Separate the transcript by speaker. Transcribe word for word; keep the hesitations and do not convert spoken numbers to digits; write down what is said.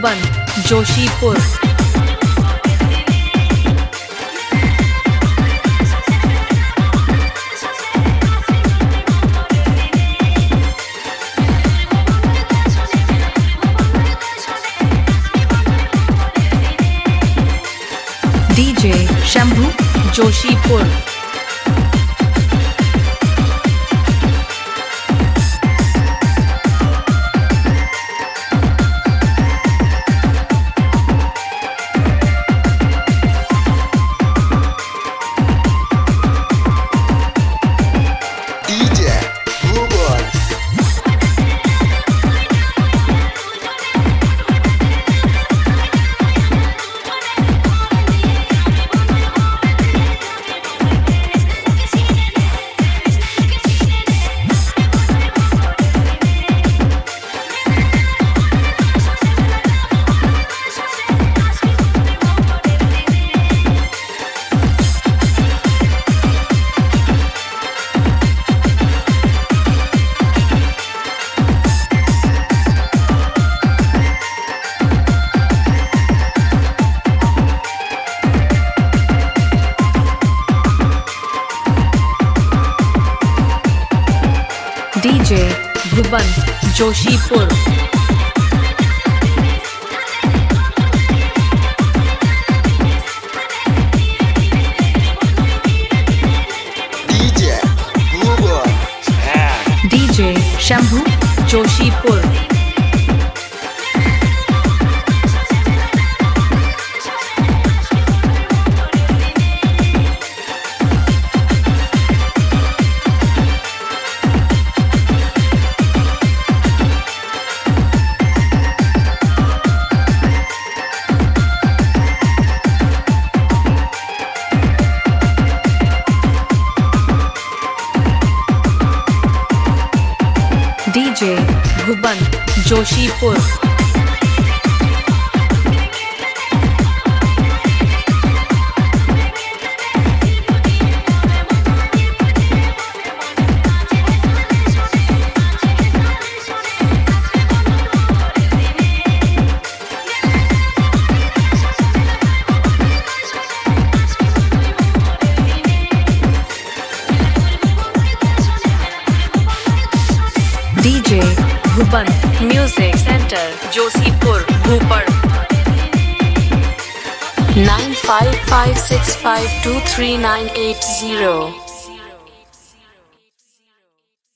Speaker 1: Bhuvan Joshipur. DJ Shambhu Joshipur. DJ Bhuvan Joshipur.
Speaker 2: DJ Bhuvan
Speaker 1: DJ Shambhu Joshipur. DJ Bhuvan Joshipur. DJ Bhuvan music centre Joshipur Bhupad. Nine five five six five two three nine eight zero.